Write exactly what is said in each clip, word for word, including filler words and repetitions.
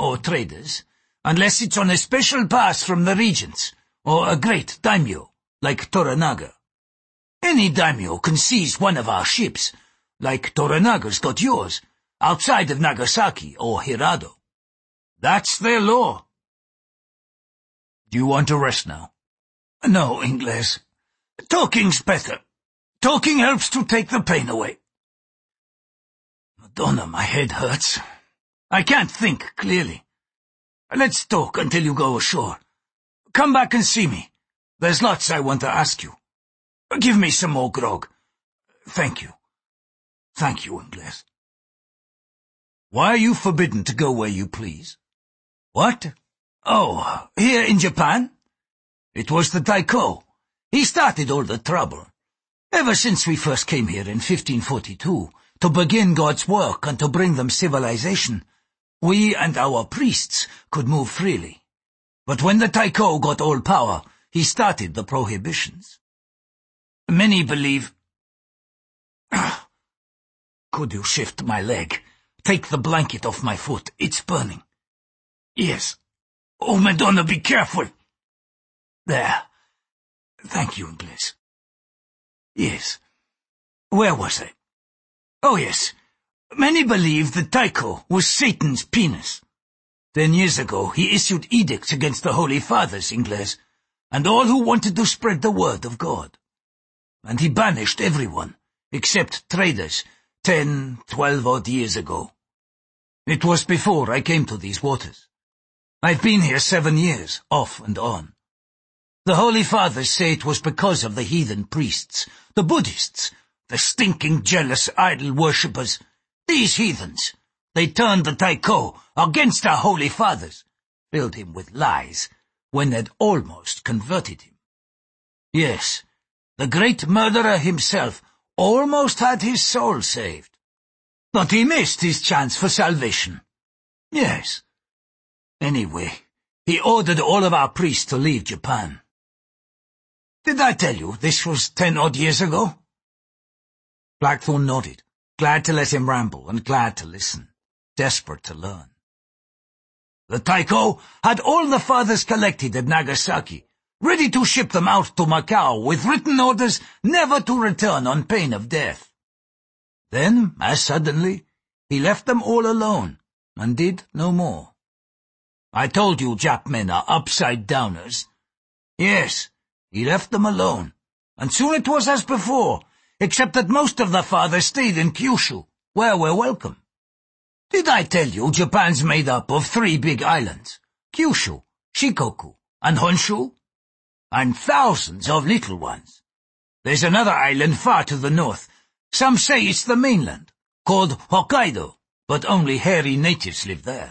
or traders, unless it's on a special pass from the regents, or a great daimyo, like Toranaga. Any daimyo can seize one of our ships, like Toranaga's got yours, outside of Nagasaki or Hirado. That's their law. Do you want to rest now? No, Ingles. Talking's better. Talking helps to take the pain away. Madonna, my head hurts. I can't think clearly. Let's talk until you go ashore. Come back and see me. There's lots I want to ask you. Give me some more grog. Thank you. Thank you, Ingles. Why are you forbidden to go where you please? What? Oh, here in Japan? It was the Taiko. He started all the trouble. Ever since we first came here in fifteen forty-two, to begin God's work and to bring them civilization, we and our priests could move freely. But when the Taiko got all power, he started the prohibitions. Many believe... Could you shift my leg? Take the blanket off my foot. It's burning. Yes. Oh, Madonna, be careful. There. Thank you, Ingles. Yes. Where was I? Oh, yes. Many believe that Taiko was Satan's penis. Ten years ago, he issued edicts against the Holy Fathers, Ingles, and all who wanted to spread the word of God. And he banished everyone, except traders, ten, twelve odd years ago. It was before I came to these waters. I've been here seven years, off and on. The Holy Fathers say it was because of the heathen priests, the Buddhists, the stinking, jealous, idol worshippers. These heathens, they turned the Taiko against our Holy Fathers, filled him with lies, when they'd almost converted him. Yes, the great murderer himself almost had his soul saved. But he missed his chance for salvation. Yes. Anyway, he ordered all of our priests to leave Japan. Did I tell you this was ten odd years ago? Blackthorn nodded, glad to let him ramble and glad to listen, desperate to learn. The Taiko had all the fathers collected at Nagasaki, ready to ship them out to Macau with written orders never to return on pain of death. Then, as suddenly, he left them all alone and did no more. I told you Jap men are upside-downers. Yes, he left them alone, and soon it was as before, except that most of the fathers stayed in Kyushu, where we're welcome. Did I tell you Japan's made up of three big islands, Kyushu, Shikoku, and Honshu? And thousands of little ones. There's another island far to the north. Some say it's the mainland, called Hokkaido, but only hairy natives live there.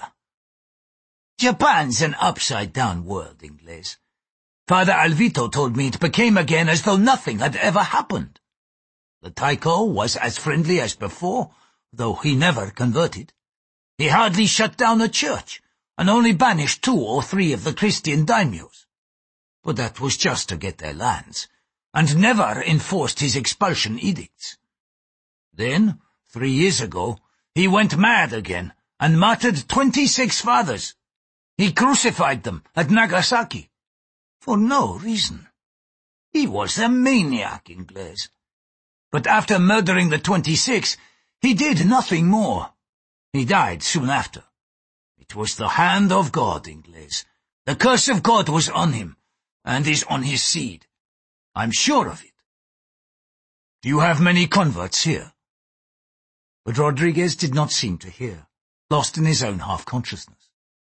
Japan's an upside-down world, Ingles. Father Alvito told me it became again as though nothing had ever happened. The Taiko was as friendly as before, though he never converted. He hardly shut down a church, and only banished two or three of the Christian daimyos. But that was just to get their lands, and never enforced his expulsion edicts. Then, three years ago, he went mad again, and martyred twenty-six fathers. He crucified them at Nagasaki, for no reason. He was a maniac, Ingles. But after murdering the twenty-six, he did nothing more. He died soon after. It was the hand of God, Ingles. The curse of God was on him, and is on his seed. I'm sure of it. Do you have many converts here? But Rodriguez did not seem to hear, lost in his own half-consciousness.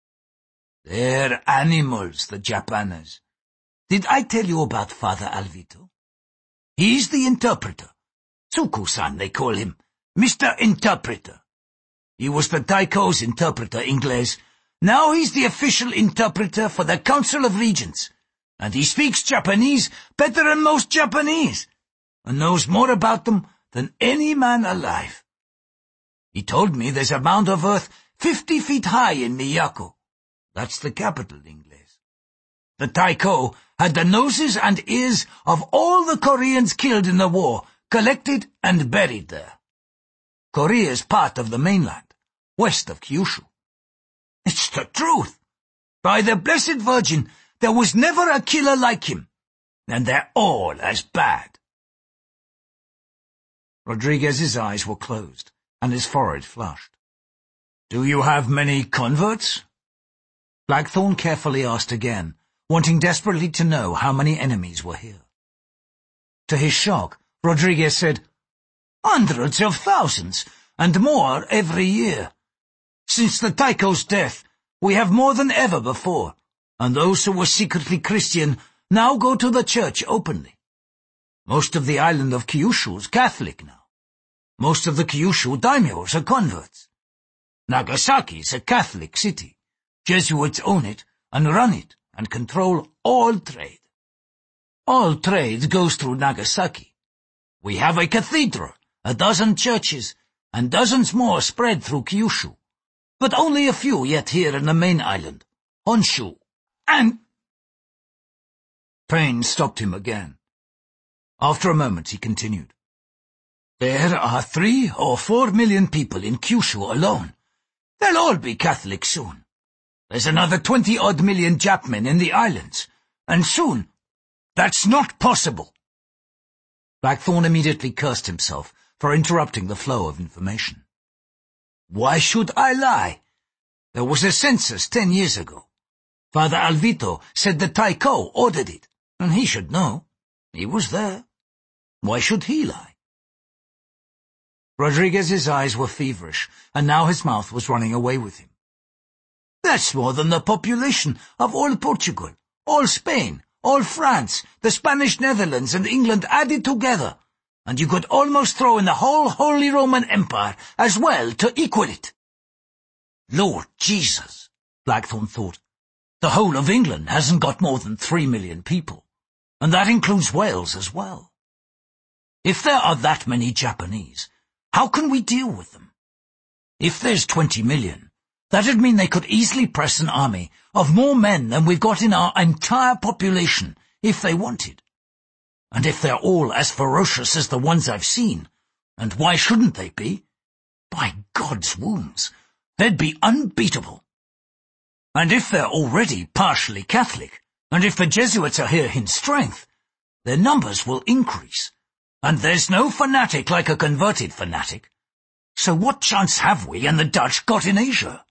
They're animals, the Japanese. Did I tell you about Father Alvito? He's the interpreter. Tsuku-san, they call him. Mister Interpreter. He was the Taiko's interpreter, Ingles. Now he's the official interpreter for the Council of Regents, and he speaks Japanese better than most Japanese, and knows more about them than any man alive. He told me there's a mound of earth fifty feet high in Miyako. That's the capital, Ingles. The Taiko had the noses and ears of all the Koreans killed in the war, collected and buried there. Korea's part of the mainland, west of Kyushu. It's the truth. By the Blessed Virgin, there was never a killer like him, and they're all as bad. Rodriguez's eyes were closed, and his forehead flushed. Do you have many converts? Blackthorne carefully asked again, wanting desperately to know how many enemies were here. To his shock, Rodriguez said, Hundreds of thousands, and more every year. Since the Tycho's death, we have more than ever before, and those who were secretly Christian now go to the church openly. Most of the island of Kyushu is Catholic now. Most of the Kyushu daimyos are converts. Nagasaki is a Catholic city. Jesuits own it and run it and control all trade. All trade goes through Nagasaki. We have a cathedral, a dozen churches, and dozens more spread through Kyushu, but only a few yet here in the main island, Honshu, and— Pain stopped him again. After a moment he continued. There are three or four million people in Kyushu alone. They'll all be Catholic soon. There's another twenty-odd million Japmen in the islands, and soon— That's not possible. Blackthorne immediately cursed himself for interrupting the flow of information. Why should I lie? There was a census ten years ago. Father Alvito said the Tycho ordered it, and he should know. He was there. Why should he lie? Rodriguez's eyes were feverish, and now his mouth was running away with him. That's more than the population of all Portugal, all Spain, all France, the Spanish Netherlands and England added together, and you could almost throw in the whole Holy Roman Empire as well to equal it. Lord Jesus, Blackthorne thought, the whole of England hasn't got more than three million people, and that includes Wales as well. If there are that many Japanese, how can we deal with them? If there's twenty million, that'd mean they could easily press an army of more men than we've got in our entire population, if they wanted. And if they're all as ferocious as the ones I've seen, and why shouldn't they be? By God's wounds, they'd be unbeatable. And if they're already partially Catholic, and if the Jesuits are here in strength, their numbers will increase. And there's no fanatic like a converted fanatic. So what chance have we and the Dutch got in Asia?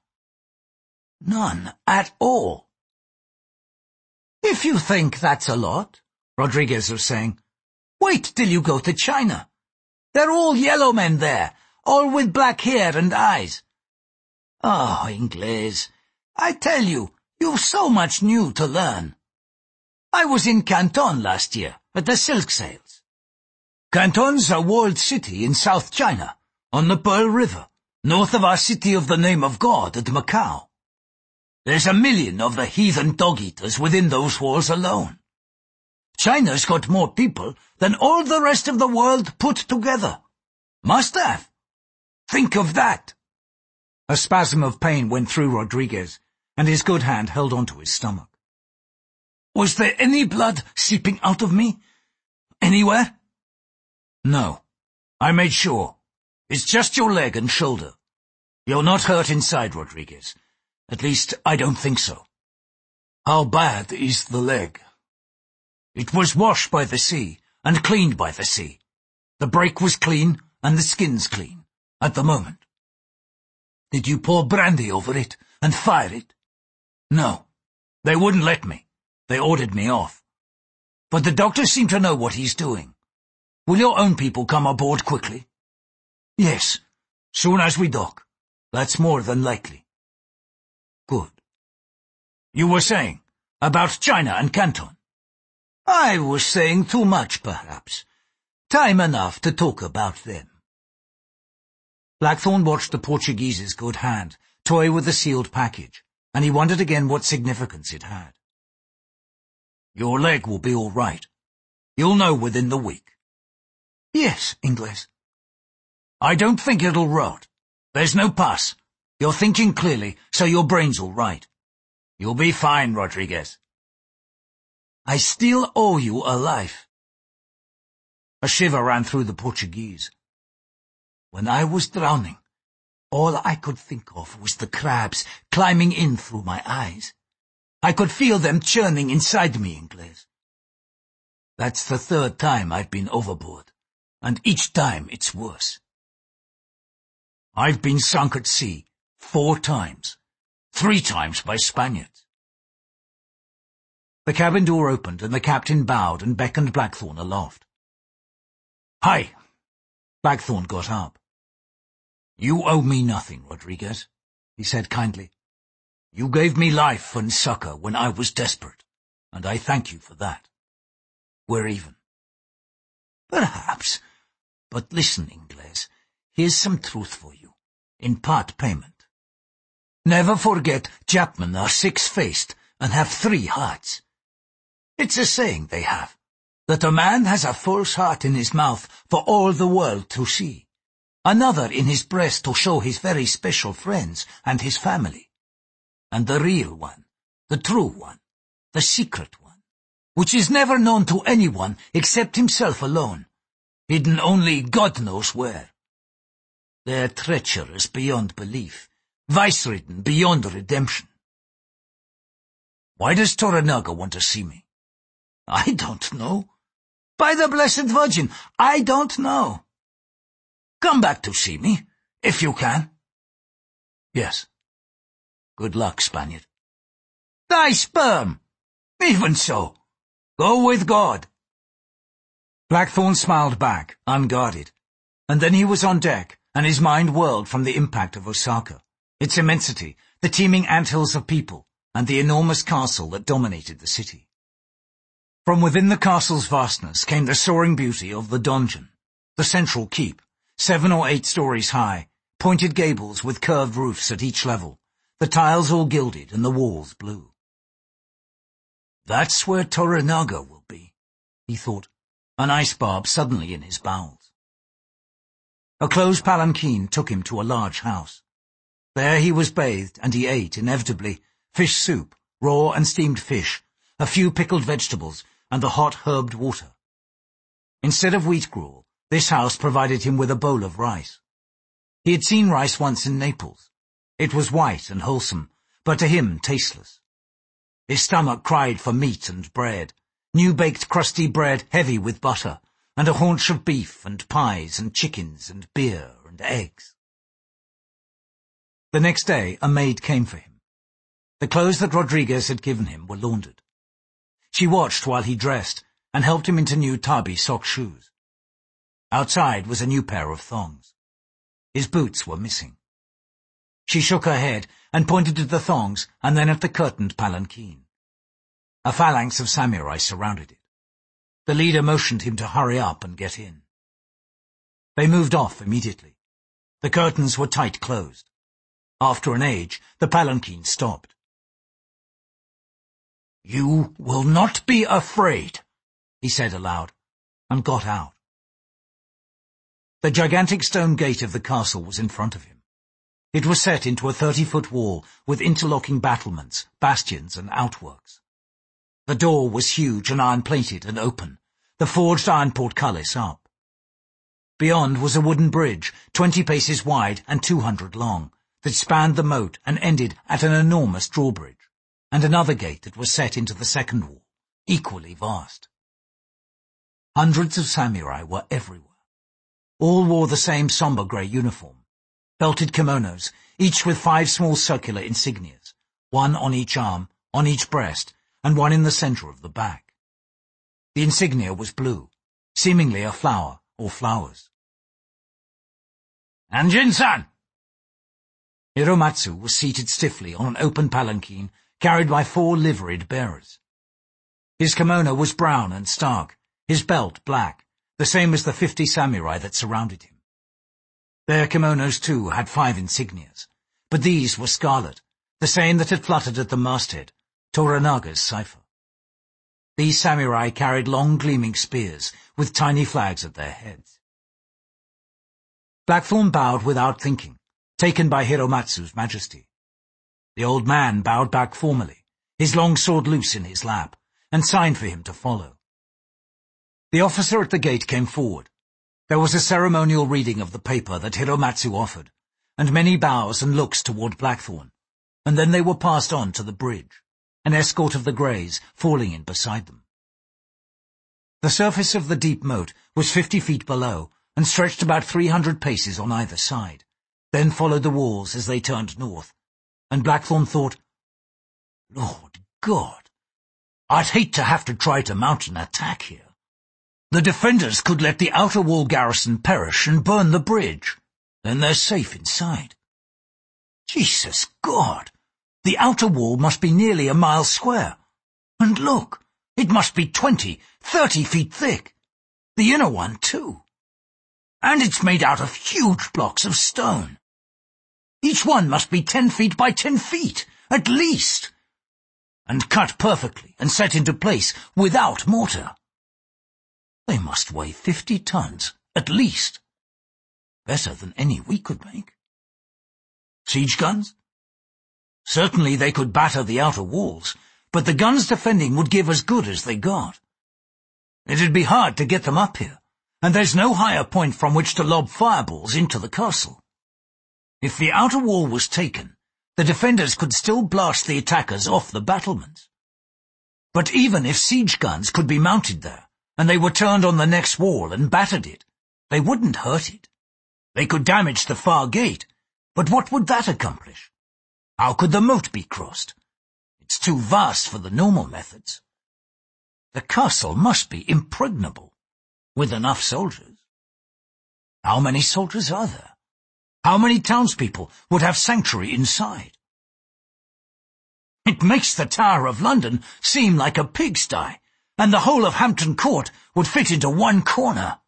None at all. If you think that's a lot, Rodriguez was saying, wait till you go to China. They're all yellow men there, all with black hair and eyes. Oh, Inglés, I tell you, you've so much new to learn. I was in Canton last year, at the silk sales. Canton's a walled city in South China, on the Pearl River, north of our city of the name of God at Macau. There's a million of the heathen dog-eaters within those walls alone. China's got more people than all the rest of the world put together. Must have. Think of that. A spasm of pain went through Rodriguez, and his good hand held onto his stomach. Was there any blood seeping out of me? Anywhere? No. I made sure. It's just your leg and shoulder. You're not hurt inside, Rodriguez. At least, I don't think so. How bad is the leg? It was washed by the sea and cleaned by the sea. The break was clean and the skin's clean, at the moment. Did you pour brandy over it and fire it? No. They wouldn't let me. They ordered me off. But the doctor seemed to know what he's doing. Will your own people come aboard quickly? Yes, soon as we dock. That's more than likely. Good. You were saying about China and Canton. I was saying too much, perhaps. Time enough to talk about them. Blackthorne watched the Portuguese's good hand toy with the sealed package, and he wondered again what significance it had. Your leg will be all right. You'll know within the week. Yes, Inglés. I don't think it'll rot. There's no pus. You're thinking clearly, so your brain's all right. You'll be fine, Rodriguez. I still owe you a life. A shiver ran through the Portuguese. When I was drowning, All I could think of was the crabs climbing in through my eyes. I could feel them churning inside me, Inglés. That's the third time I've been overboard, and each time it's worse. I've been sunk at sea four times, three times by Spaniards. The cabin door opened and the captain bowed and beckoned Blackthorne aloft. Hi! Blackthorne got up. You owe me nothing, Rodriguez, he said kindly. You gave me life and succor when I was desperate, and I thank you for that. We're even. Perhaps, but listen, Inglés, here's some truth for you, in part payment. Never forget Chapmen are six-faced and have three hearts. It's a saying they have, that a man has a false heart in his mouth for all the world to see, another in his breast to show his very special friends and his family, and the real one, the true one, the secret one, which is never known to anyone except himself alone, hidden only God knows where. They're treacherous beyond belief, vice-ridden beyond redemption. Why does Toranaga want to see me? I don't know. By the Blessed Virgin, I don't know. Come back to see me, if you can. Yes. Good luck, Spaniard. Thy sperm! Even so. Go with God. Blackthorne smiled back, unguarded, and then he was on deck, and his mind whirled from the impact of Osaka, its immensity, the teeming anthills of people, and the enormous castle that dominated the city. From within the castle's vastness came the soaring beauty of the donjon, the central keep, seven or eight stories high, pointed gables with curved roofs at each level, the tiles all gilded and the walls blue. That's where Toranaga will be, he thought, an ice barb suddenly in his bowels. A closed palanquin took him to a large house. There he was bathed, and he ate, inevitably, fish soup, raw and steamed fish, a few pickled vegetables, and the hot herbed water. Instead of wheat gruel, this house provided him with a bowl of rice. He had seen rice once in Naples. It was white and wholesome, but to him tasteless. His stomach cried for meat and bread, new-baked crusty bread heavy with butter, and a haunch of beef and pies and chickens and beer and eggs. The next day a maid came for him. The clothes that Rodriguez had given him were laundered. She watched while he dressed and helped him into new tabi sock shoes. Outside was a new pair of thongs. His boots were missing. She shook her head and pointed to the thongs and then at the curtained palanquin. A phalanx of samurai surrounded it. The leader motioned him to hurry up and get in. They moved off immediately. The curtains were tight closed. After an age, the palanquin stopped. "You will not be afraid," he said aloud, and got out. The gigantic stone gate of the castle was in front of him. It was set into a thirty-foot wall with interlocking battlements, bastions, and outworks. The door was huge and iron-plated and open, the forged iron portcullis up. Beyond was a wooden bridge, twenty paces wide and two hundred long, that spanned the moat and ended at an enormous drawbridge, and another gate that was set into the second wall, equally vast. Hundreds of samurai were everywhere. All wore the same sombre grey uniform, belted kimonos, each with five small circular insignias, one on each arm, on each breast, and one in the centre of the back. The insignia was blue, seemingly a flower or flowers. "Anjin-san!" Hiromatsu was seated stiffly on an open palanquin carried by four liveried bearers. His kimono was brown and stark, his belt black, the same as the fifty samurai that surrounded him. Their kimonos, too, had five insignias, but these were scarlet, the same that had fluttered at the masthead, Toranaga's cipher. These samurai carried long gleaming spears with tiny flags at their heads. Blackthorne bowed without thinking, taken by Hiromatsu's majesty. The old man bowed back formally, his long sword loose in his lap, and signed for him to follow. The officer at the gate came forward. There was a ceremonial reading of the paper that Hiromatsu offered, and many bows and looks toward Blackthorn, and then they were passed on to the bridge, an escort of the Greys falling in beside them. The surface of the deep moat was fifty feet below and stretched about three hundred paces on either side, then followed the walls as they turned north, and Blackthorn thought, Lord God, I'd hate to have to try to mount an attack here. The defenders could let the outer wall garrison perish and burn the bridge. Then they're safe inside. Jesus God! The outer wall must be nearly a mile square. And look, it must be twenty, thirty feet thick. The inner one, too. And it's made out of huge blocks of stone. Each one must be ten feet by ten feet, at least. And cut perfectly and set into place without mortar. They must weigh fifty tons, at least. Better than any we could make. Siege guns? Certainly they could batter the outer walls, but the guns defending would give as good as they got. It'd be hard to get them up here, and there's no higher point from which to lob fireballs into the castle. If the outer wall was taken, the defenders could still blast the attackers off the battlements. But even if siege guns could be mounted there, and they were turned on the next wall and battered it, they wouldn't hurt it. They could damage the far gate, but what would that accomplish? How could the moat be crossed? It's too vast for the normal methods. The castle must be impregnable, with enough soldiers. How many soldiers are there? How many townspeople would have sanctuary inside? It makes the Tower of London seem like a pigsty, and the whole of Hampton Court would fit into one corner.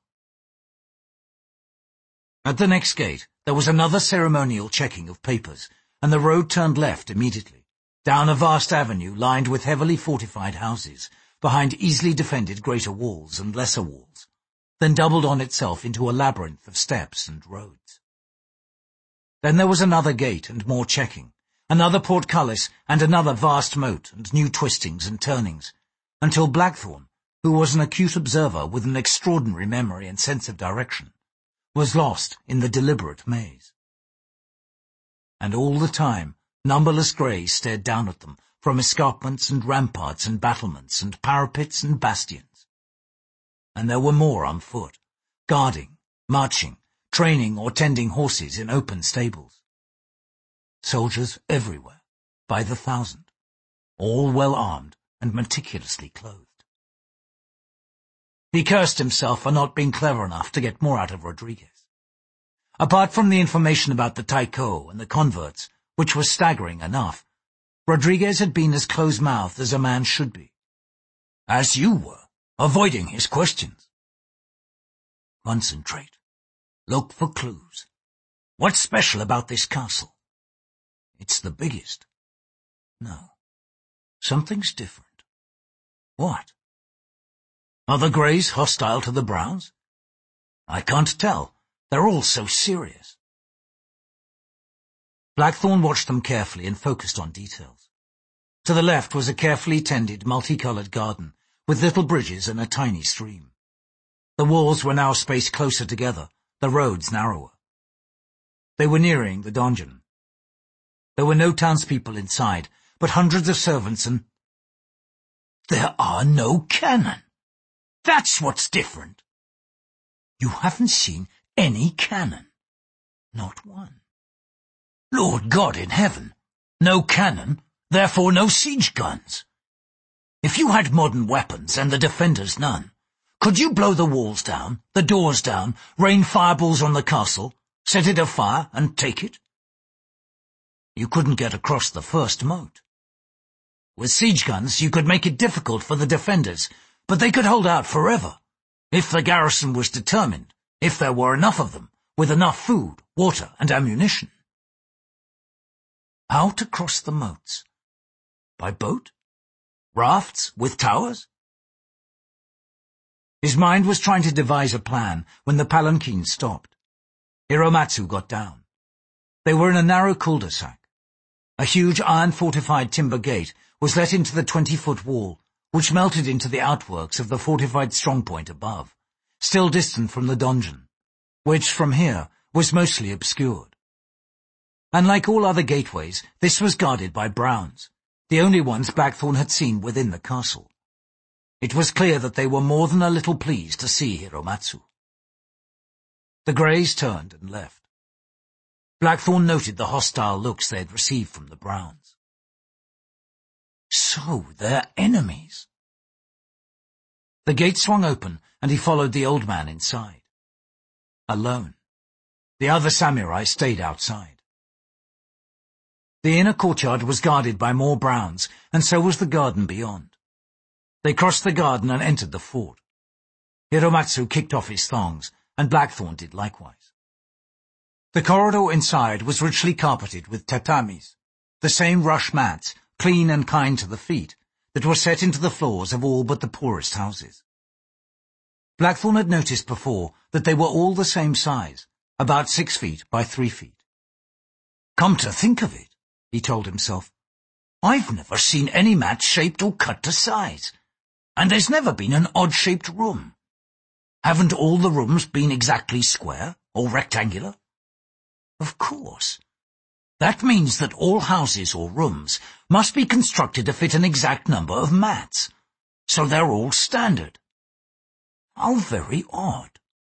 At the next gate, there was another ceremonial checking of papers, and the road turned left immediately, down a vast avenue lined with heavily fortified houses, behind easily defended greater walls and lesser walls, then doubled on itself into a labyrinth of steps and roads. Then there was another gate and more checking, another portcullis and another vast moat and new twistings and turnings, until Blackthorn, who was an acute observer with an extraordinary memory and sense of direction, was lost in the deliberate maze. And all the time, numberless Greys stared down at them from escarpments and ramparts and battlements and parapets and bastions. And there were more on foot, guarding, marching, training or tending horses in open stables. Soldiers everywhere, by the thousand, all well armed and meticulously clothed. He cursed himself for not being clever enough to get more out of Rodriguez. Apart from the information about the Tycho and the converts, which was staggering enough, Rodriguez had been as close-mouthed as a man should be. As you were, avoiding his questions. Concentrate. Look for clues. What's special about this castle? It's the biggest. No. Something's different. What? Are the Greys hostile to the Browns? I can't tell. They're all so serious. Blackthorn watched them carefully and focused on details. To the left was a carefully tended, multicolored garden with little bridges and a tiny stream. The walls were now spaced closer together, the roads narrower. They were nearing the donjon. There were no townspeople inside, but hundreds of servants and... There are no cannon. That's what's different. You haven't seen any cannon. Not one. Lord God in heaven. No cannon, therefore no siege guns. If you had modern weapons and the defenders none, could you blow the walls down, the doors down, rain fireballs on the castle, set it afire and take it? You couldn't get across the first moat. With siege guns you could make it difficult for the defenders, but they could hold out forever, if the garrison was determined, if there were enough of them, with enough food, water, and ammunition. How to cross the moats? By boat? Rafts with towers? His mind was trying to devise a plan when the palanquin stopped. Hiromatsu got down. They were in a narrow cul-de-sac. A huge iron-fortified timber gate was let into the twenty-foot wall, which melted into the outworks of the fortified strongpoint above, still distant from the donjon, which, from here, was mostly obscured. and like all other gateways, this was guarded by Browns, the only ones Blackthorne had seen within the castle. It was clear that they were more than a little pleased to see Hiromatsu. The Greys turned and left. Blackthorne noted the hostile looks they had received from the Browns. So they're enemies. The gate swung open, and he followed the old man inside. Alone. The other samurai stayed outside. The inner courtyard was guarded by more Browns, and so was the garden beyond. They crossed the garden and entered the fort. Hiromatsu kicked off his thongs, and Blackthorne did likewise. The corridor inside was richly carpeted with tatamis, the same rush mats, clean and kind to the feet, that were set into the floors of all but the poorest houses. Blackthorne had noticed before that they were all the same size, about six feet by three feet. Come to think of it, he told himself, I've never seen any mat shaped or cut to size, and there's never been an odd-shaped room. Haven't all the rooms been exactly square or rectangular? Of course. That means that all houses or rooms must be constructed to fit an exact number of mats, so they're all standard. How very odd.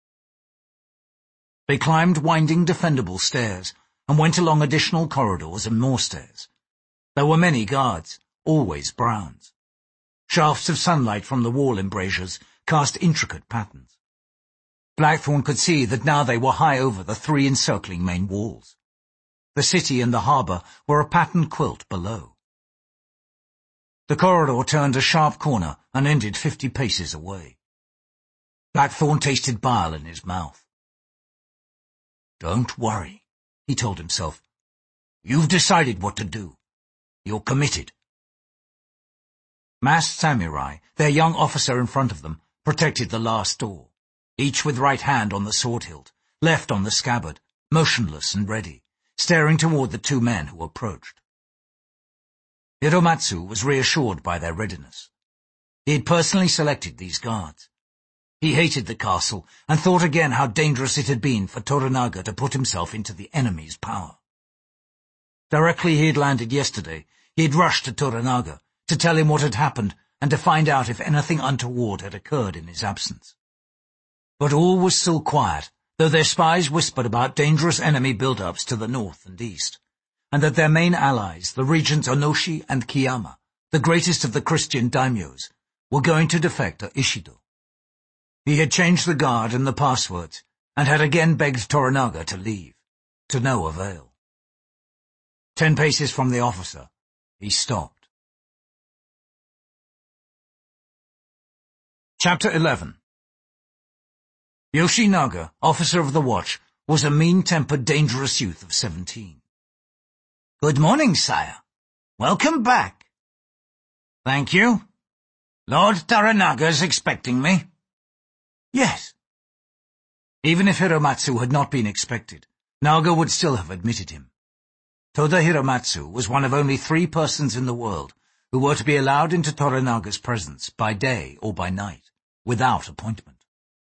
They climbed winding, defendable stairs and went along additional corridors and more stairs. There were many guards, always Browns. Shafts of sunlight from the wall embrasures cast intricate patterns. Blackthorne could see that now they were high over the three encircling main walls. The city and the harbour were a patterned quilt below. The corridor turned a sharp corner and ended fifty paces away. Blackthorne tasted bile in his mouth. Don't worry, he told himself. You've decided what to do. You're committed. Masked samurai, their young officer in front of them, protected the last door, each with right hand on the sword hilt, left on the scabbard, motionless and ready, staring toward the two men who approached. Hiromatsu was reassured by their readiness. He had personally selected these guards. He hated the castle and thought again how dangerous it had been for Toranaga to put himself into the enemy's power. Directly he had landed yesterday, he had rushed to Toranaga to tell him what had happened and to find out if anything untoward had occurred in his absence. But all was still quiet, though their spies whispered about dangerous enemy build-ups to the north and east, and that their main allies, the regents Onoshi and Kiyama, the greatest of the Christian daimyos, were going to defect to Ishido. He had changed the guard and the passwords, and had again begged Toranaga to leave, to no avail. Ten paces from the officer, he stopped. Chapter eleven. Yoshinaga, officer of the watch, was a mean-tempered, dangerous youth of seventeen. Good morning, sire. Welcome back. Thank you. Lord Toranaga's expecting me. Yes. Even if Hiromatsu had not been expected, Naga would still have admitted him. Toda Hiromatsu was one of only three persons in the world who were to be allowed into Toranaga's presence by day or by night, without appointment.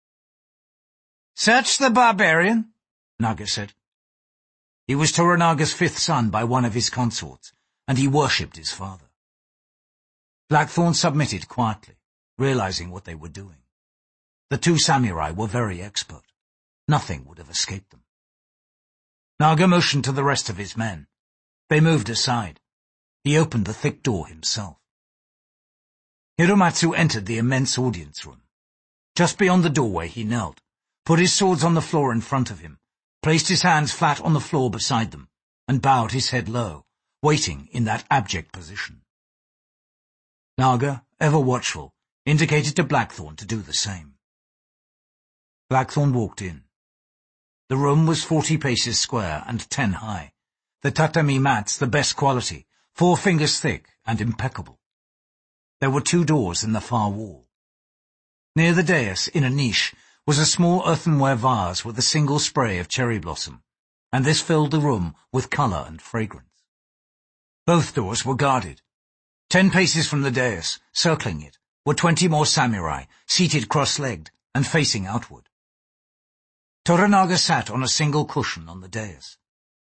Search the barbarian, Naga said. He was Toranaga's fifth son by one of his consorts, and he worshipped his father. Blackthorne submitted quietly, realizing what they were doing. The two samurai were very expert. Nothing would have escaped them. Naga motioned to the rest of his men. They moved aside. He opened the thick door himself. Hiromatsu entered the immense audience room. Just beyond the doorway he knelt, put his swords on the floor in front of him, placed his hands flat on the floor beside them, and bowed his head low, waiting in that abject position. Naga, ever watchful, indicated to Blackthorne to do the same. Blackthorne walked in. The room was forty paces square and ten high, the tatami mats the best quality, four fingers thick and impeccable. There were two doors in the far wall. Near the dais, in a niche, was a small earthenware vase with a single spray of cherry blossom, and this filled the room with colour and fragrance. Both doors were guarded. Ten paces from the dais, circling it, were twenty more samurai, seated cross-legged and facing outward. Toranaga sat on a single cushion on the dais.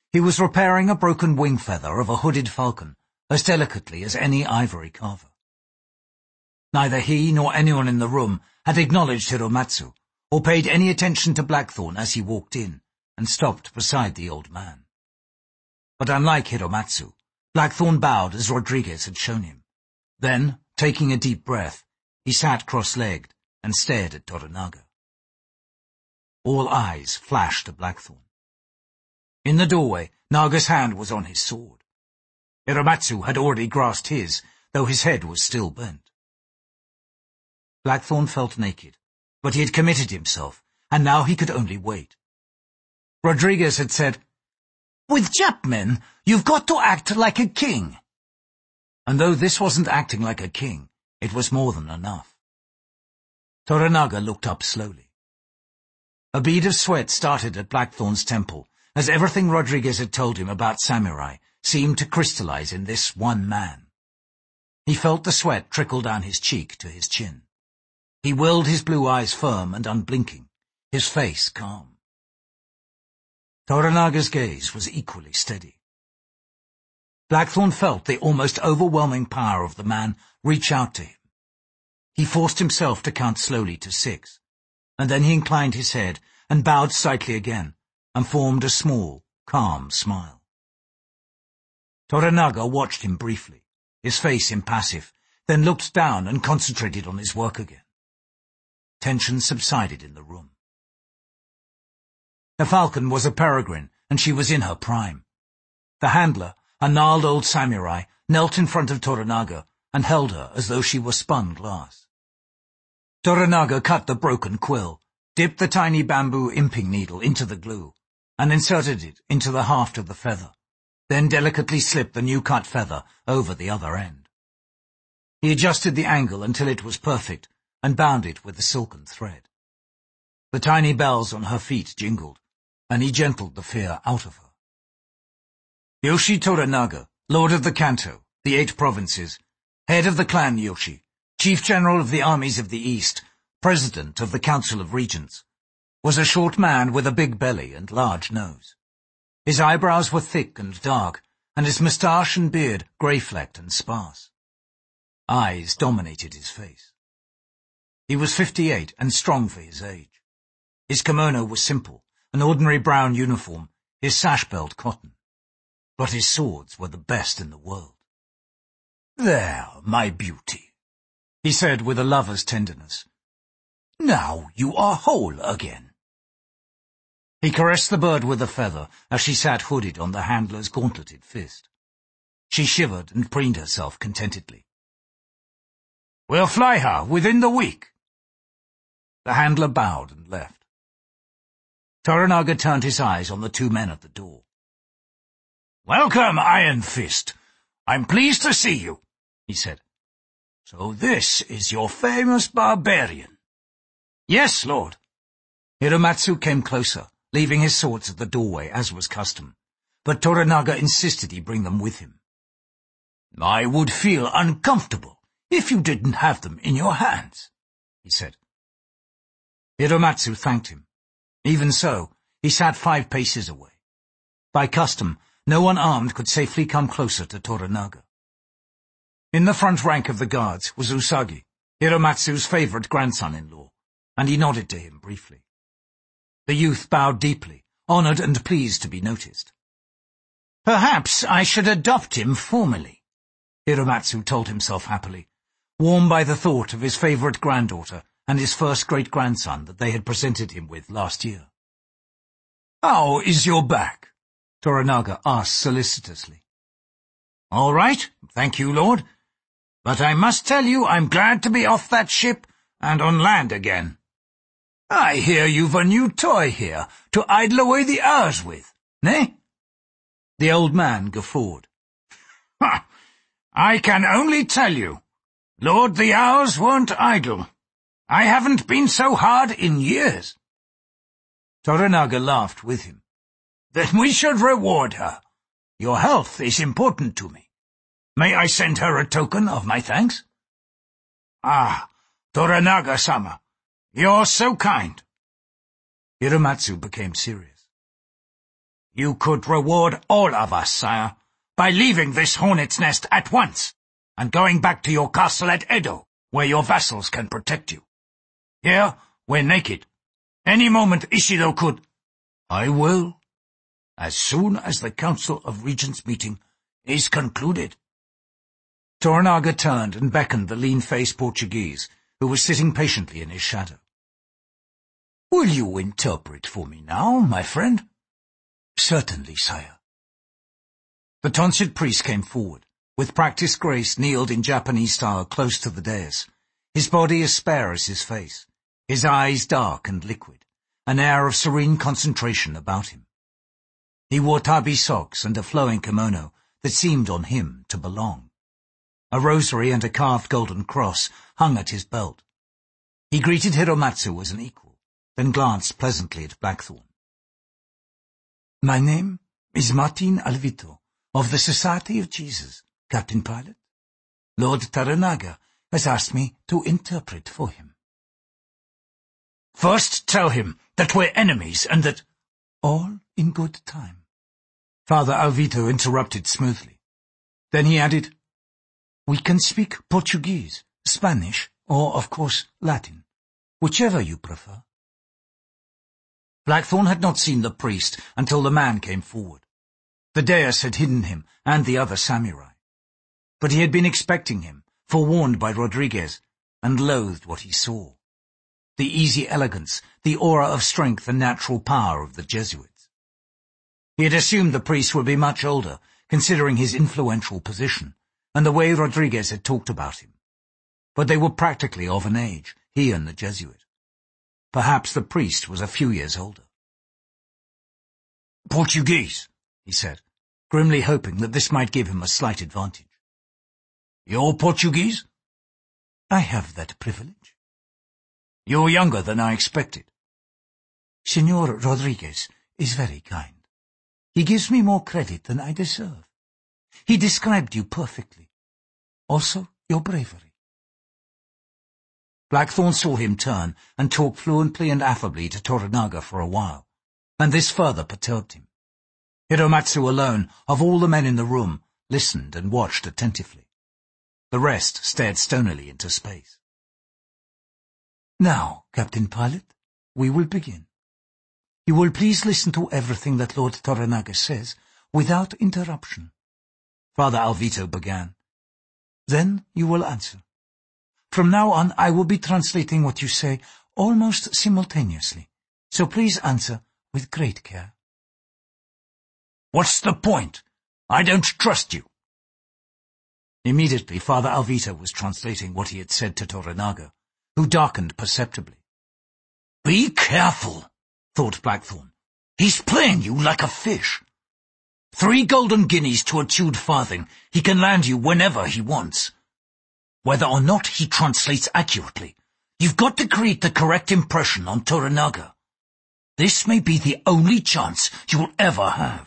He was repairing a broken wing feather of a hooded falcon as delicately as any ivory carver. Neither he nor anyone in the room had acknowledged Hiromatsu or paid any attention to Blackthorn as he walked in and stopped beside the old man. But unlike Hiromatsu, Blackthorn bowed as Rodriguez had shown him. Then, taking a deep breath, he sat cross-legged and stared at Toranaga. All eyes flashed to Blackthorn. In the doorway, Naga's hand was on his sword. Hiromatsu had already grasped his, though his head was still bent. Blackthorn felt naked, but he had committed himself, and now he could only wait. Rodriguez had said, "With Japmen, you've got to act like a king." And though this wasn't acting like a king, it was more than enough. Toranaga looked up slowly. A bead of sweat started at Blackthorn's temple, as everything Rodriguez had told him about samurai seemed to crystallize in this one man. He felt the sweat trickle down his cheek to his chin. He willed his blue eyes firm and unblinking, his face calm. Toranaga's gaze was equally steady. Blackthorn felt the almost overwhelming power of the man reach out to him. He forced himself to count slowly to six, and then he inclined his head and bowed slightly again, and formed a small, calm smile. Toranaga watched him briefly, his face impassive, then looked down and concentrated on his work again. Tension subsided in the room. The falcon was a peregrine, and she was in her prime. The handler, a gnarled old samurai, knelt in front of Toranaga and held her as though she were spun glass. Toranaga cut the broken quill, dipped the tiny bamboo imping needle into the glue, and inserted it into the haft of the feather, then delicately slipped the new-cut feather over the other end. He adjusted the angle until it was perfect, and bound it with the silken thread. The tiny bells on her feet jingled, and he gentled the fear out of her. Yoshi Toranaga, Lord of the Kanto, the Eight Provinces, head of the clan Yoshi, Chief General of the Armies of the East, President of the Council of Regents, was a short man with a big belly and large nose. His eyebrows were thick and dark, and his moustache and beard grey-flecked and sparse. Eyes dominated his face. He was fifty-eight and strong for his age. His kimono was simple, an ordinary brown uniform, his sash belt cotton. But his swords were the best in the world. "There, my beauty," he said with a lover's tenderness. "Now you are whole again." He caressed the bird with a feather as she sat hooded on the handler's gauntleted fist. She shivered and preened herself contentedly. "We'll fly her within the week." The handler bowed and left. Toranaga turned his eyes on the two men at the door. "Welcome, Iron Fist. I'm pleased to see you," he said. "So this is your famous barbarian." "Yes, Lord." Hiromatsu came closer, leaving his swords at the doorway, as was custom, but Toranaga insisted he bring them with him. "I would feel uncomfortable if you didn't have them in your hands," he said. Hiromatsu thanked him. Even so, he sat five paces away. By custom, no one armed could safely come closer to Toranaga. In the front rank of the guards was Usagi, Hiromatsu's favorite grandson-in-law, and he nodded to him briefly. The youth bowed deeply, honored and pleased to be noticed. "Perhaps I should adopt him formally," Hiromatsu told himself happily, warmed by the thought of his favorite granddaughter and his first great-grandson that they had presented him with last year. "How is your back?" Toranaga asked solicitously. "All right, thank you, Lord. But I must tell you I'm glad to be off that ship and on land again. I hear you've a new toy here to idle away the hours with, eh?" The old man guffawed. "Ha! I can only tell you, Lord, the hours weren't idle. I haven't been so hard in years." Toranaga laughed with him. "Then we should reward her. Your health is important to me. May I send her a token of my thanks?" "Ah, Toranaga-sama, you're so kind." Hiromatsu became serious. You could reward all of us, sire, by leaving this hornet's nest at once and going back to your castle at Edo, where your vassals can protect you. Here, we're naked. Any moment Ishido could— I will, as soon as the Council of Regents meeting is concluded. Toranaga turned and beckoned the lean-faced Portuguese, who was sitting patiently in his shadow. Will you interpret for me now, my friend? Certainly, sire. The tonsured priest came forward, with practised grace kneeled in Japanese style close to the dais, his body as spare as his face, his eyes dark and liquid, an air of serene concentration about him. He wore tabi socks and a flowing kimono that seemed on him to belong. A rosary and a carved golden cross hung at his belt. He greeted Hiromatsu as an equal, then glanced pleasantly at Blackthorn. My name is Martin Alvito, of the Society of Jesus, Captain Pilot. Lord Toranaga has asked me to interpret for him. First tell him that we're enemies and that— All in good time. Father Alvito interrupted smoothly. Then he added, We can speak Portuguese, Spanish, or, of course, Latin, whichever you prefer. Blackthorn had not seen the priest until the man came forward. The dais had hidden him and the other samurai. But he had been expecting him, forewarned by Rodriguez, and loathed what he saw. The easy elegance, the aura of strength and natural power of the Jesuits. He had assumed the priest would be much older, considering his influential position, and the way Rodriguez had talked about him. But they were practically of an age, he and the Jesuit. Perhaps the priest was a few years older. Portuguese, he said, grimly hoping that this might give him a slight advantage. You're Portuguese? I have that privilege. You're younger than I expected. Senor Rodriguez is very kind. He gives me more credit than I deserve. He described you perfectly. Also, your bravery. Blackthorn saw him turn and talk fluently and affably to Toranaga for a while, and this further perturbed him. Hiromatsu alone, of all the men in the room, listened and watched attentively. The rest stared stonily into space. Now, Captain Pilot, we will begin. You will please listen to everything that Lord Toranaga says, without interruption. Father Alvito began. Then you will answer. From now on, I will be translating what you say almost simultaneously, so please answer with great care. What's the point? I don't trust you. Immediately, Father Alvito was translating what he had said to Toranaga, who darkened perceptibly. Be careful, thought Blackthorn. He's playing you like a fish. Three golden guineas to a chewed farthing, he can land you whenever he wants. Whether or not he translates accurately, you've got to create the correct impression on Toranaga. This may be the only chance you'll ever have.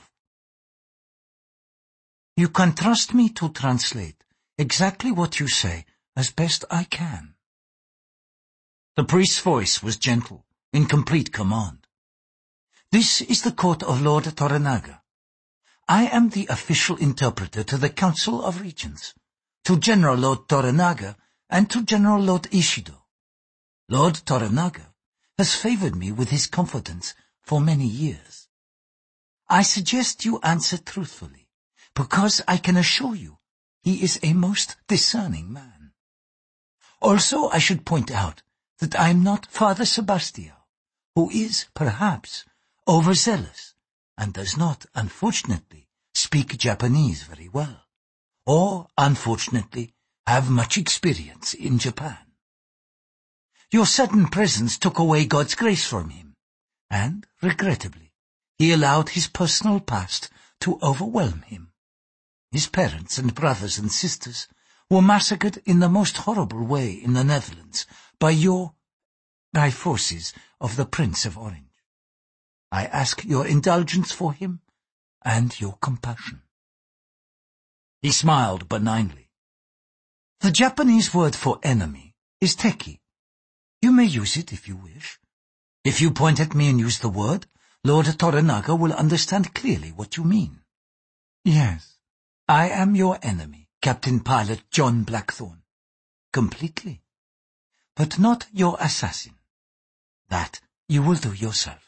You can trust me to translate exactly what you say as best I can. The priest's voice was gentle, in complete command. This is the court of Lord Toranaga. I am the official interpreter to the Council of Regents, to General Lord Toranaga, and to General Lord Ishido. Lord Toranaga has favored me with his confidence for many years. I suggest you answer truthfully, because I can assure you he is a most discerning man. Also, I should point out that I am not Father Sebastião, who is, perhaps, overzealous, and does not, unfortunately, speak Japanese very well, or, unfortunately, have much experience in Japan. Your sudden presence took away God's grace from him, and, regrettably, he allowed his personal past to overwhelm him. His parents and brothers and sisters were massacred in the most horrible way in the Netherlands by your, by forces of the Prince of Orange. I ask your indulgence for him and your compassion. He smiled benignly. The Japanese word for enemy is teki. You may use it if you wish. If you point at me and use the word, Lord Toranaga will understand clearly what you mean. Yes, I am your enemy, Captain Pilot John Blackthorne. Completely. But not your assassin. That you will do yourself.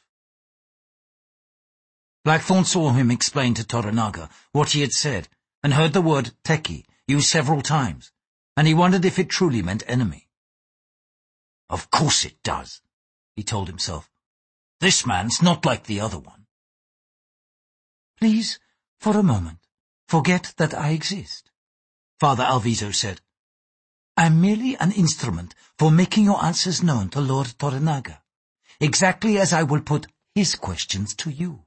Blackthorne saw him explain to Toranaga what he had said, and heard the word Teki used several times, and he wondered if it truly meant enemy. Of course it does, he told himself. This man's not like the other one. Please, for a moment, forget that I exist, Father Alvito said. I am merely an instrument for making your answers known to Lord Toranaga, exactly as I will put his questions to you.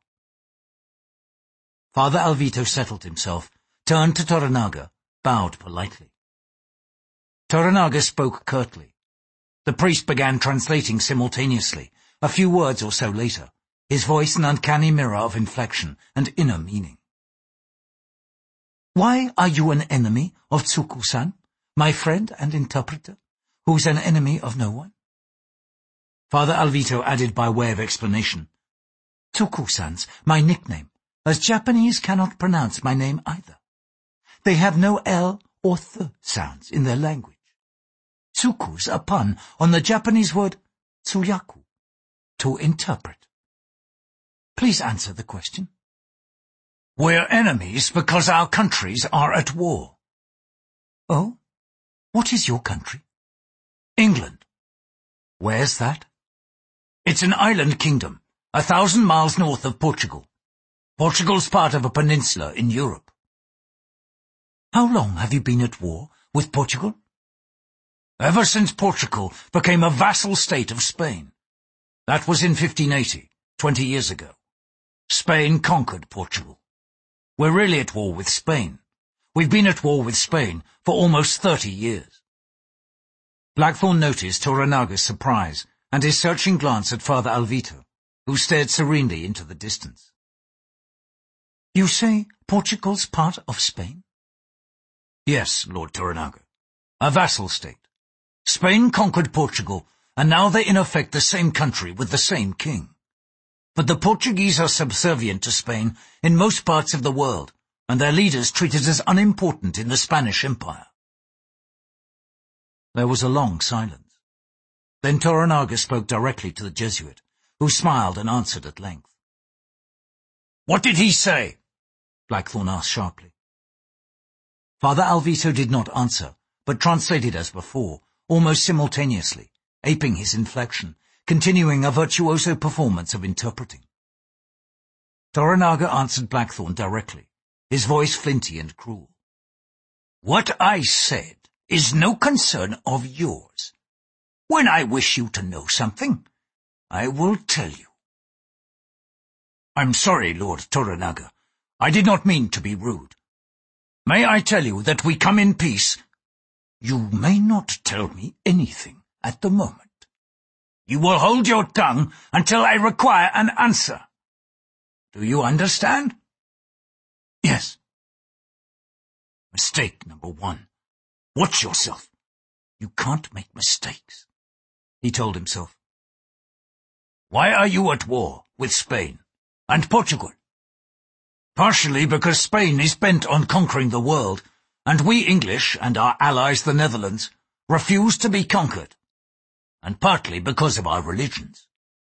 Father Alvito settled himself, turned to Toranaga, bowed politely. Toranaga spoke curtly. The priest began translating simultaneously, a few words or so later, his voice an uncanny mirror of inflection and inner meaning. Why are you an enemy of Tsuku-san, my friend and interpreter, who's an enemy of no one? Father Alvito added by way of explanation, Tsuku-san's my nickname, as Japanese cannot pronounce my name either. They have no L or th sounds in their language. Tsuku's a pun on the Japanese word tsuyaku, to interpret. Please answer the question. We're enemies because our countries are at war. Oh? What is your country? England. Where's that? It's an island kingdom, a thousand miles north of Portugal. Portugal's part of a peninsula in Europe. How long have you been at war with Portugal? Ever since Portugal became a vassal state of Spain. That was in fifteen eighty, twenty years ago. Spain conquered Portugal. We're really at war with Spain. We've been at war with Spain for almost thirty years. Blackthorne noticed Toranaga's surprise and his searching glance at Father Alvito, who stared serenely into the distance. You say Portugal's part of Spain? Yes, Lord Toranaga. A vassal state. Spain conquered Portugal, and now they're in effect the same country with the same king. But the Portuguese are subservient to Spain in most parts of the world, and their leaders treated as unimportant in the Spanish Empire. There was a long silence. Then Toranaga spoke directly to the Jesuit, who smiled and answered at length. What did he say? Blackthorne asked sharply. Father Alvito did not answer, but translated as before, almost simultaneously, aping his inflection, continuing a virtuoso performance of interpreting. Toranaga answered Blackthorne directly, his voice flinty and cruel. What I said is no concern of yours. When I wish you to know something, I will tell you. I'm sorry, Lord Toranaga. I did not mean to be rude. May I tell you that we come in peace? You may not tell me anything at the moment. You will hold your tongue until I require an answer. Do you understand? Yes. Mistake number one. Watch yourself. You can't make mistakes, he told himself. Why are you at war with Spain and Portugal? Partially because Spain is bent on conquering the world, and we English and our allies the Netherlands refuse to be conquered, and partly because of our religions.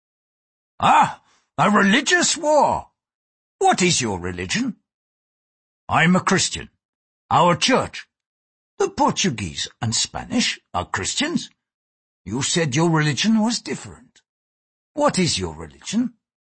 Ah, a religious war! What is your religion? I'm a Christian. Our church. The Portuguese and Spanish are Christians. You said your religion was different. What is your religion?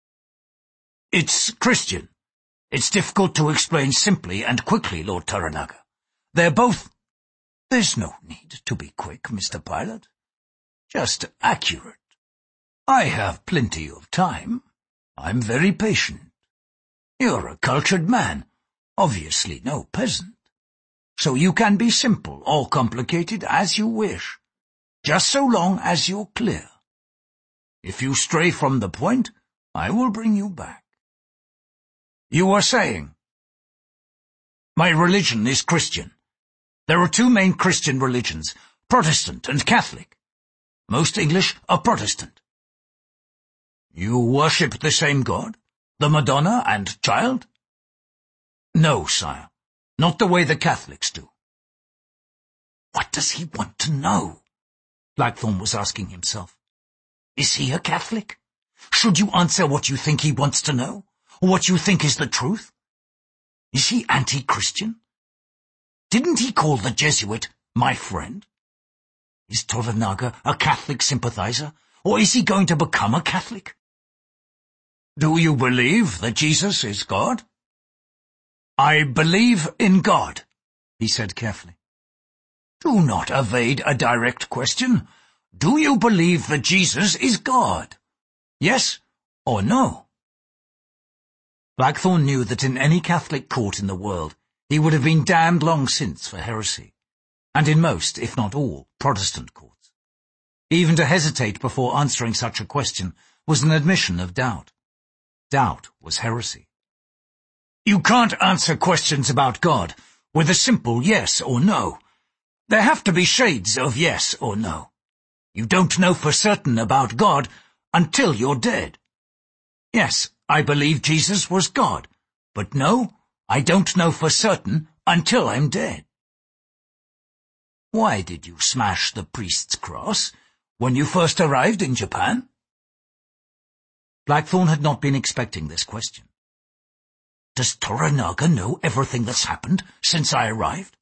It's Christian. It's difficult to explain simply and quickly, Lord Toranaga. They're both... There's no need to be quick, Mister Pilot. Just accurate. I have plenty of time. I'm very patient. You're a cultured man, obviously no peasant. So you can be simple or complicated as you wish, just so long as you're clear. If you stray from the point, I will bring you back. You were saying, my religion is Christian. There are two main Christian religions, Protestant and Catholic. Most English are Protestant. You worship the same God, the Madonna and Child? No, sire, not the way the Catholics do. What does he want to know? Blackthorne was asking himself. Is he a Catholic? Should you answer what you think he wants to know, or what you think is the truth? Is he anti-Christian? Didn't he call the Jesuit my friend? Is Toranaga a Catholic sympathizer, or is he going to become a Catholic? Do you believe that Jesus is God? I believe in God, he said carefully. Do not evade a direct question. Do you believe that Jesus is God? Yes or no? Blackthorne knew that in any Catholic court in the world he would have been damned long since for heresy, and in most, if not all, Protestant courts. Even to hesitate before answering such a question was an admission of doubt. Doubt was heresy. You can't answer questions about God with a simple yes or no. There have to be shades of yes or no. You don't know for certain about God until you're dead. Yes, I believe Jesus was God, but no, I don't know for certain until I'm dead. Why did you smash the priest's cross when you first arrived in Japan? Blackthorne had not been expecting this question. Does Toranaga know everything that's happened since I arrived?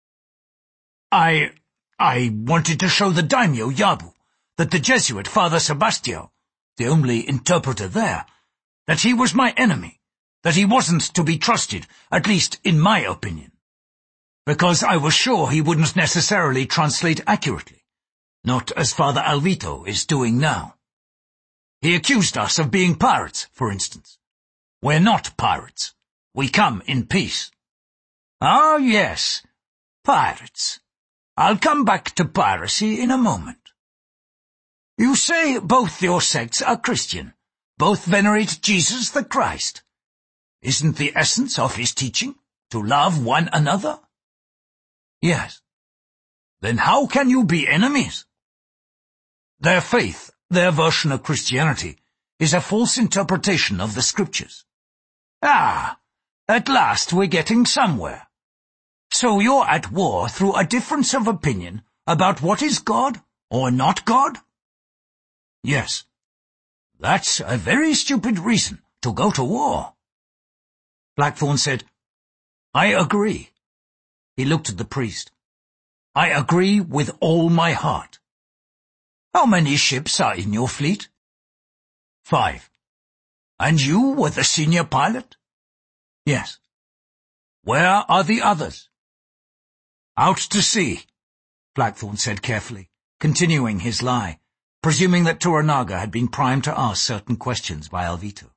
I... I wanted to show the daimyo Yabu that the Jesuit Father Sebastio, the only interpreter there, that he was my enemy, that he wasn't to be trusted, at least in my opinion. Because I was sure he wouldn't necessarily translate accurately, not as Father Alvito is doing now. He accused us of being pirates, for instance. We're not pirates. We come in peace. Ah, yes, pirates. I'll come back to piracy in a moment. You say both your sects are Christian. Both venerate Jesus the Christ. Isn't the essence of his teaching to love one another? Yes. Then how can you be enemies? Their faith, their version of Christianity, is a false interpretation of the scriptures. Ah, at last we're getting somewhere. So you're at war through a difference of opinion about what is God or not God? Yes. That's a very stupid reason to go to war. Blackthorne said, I agree. He looked at the priest. I agree with all my heart. How many ships are in your fleet? Five. And you were the senior pilot? Yes. Where are the others? Out to sea, Blackthorne said carefully, continuing his lie, presuming that Toranaga had been primed to ask certain questions by Alvito.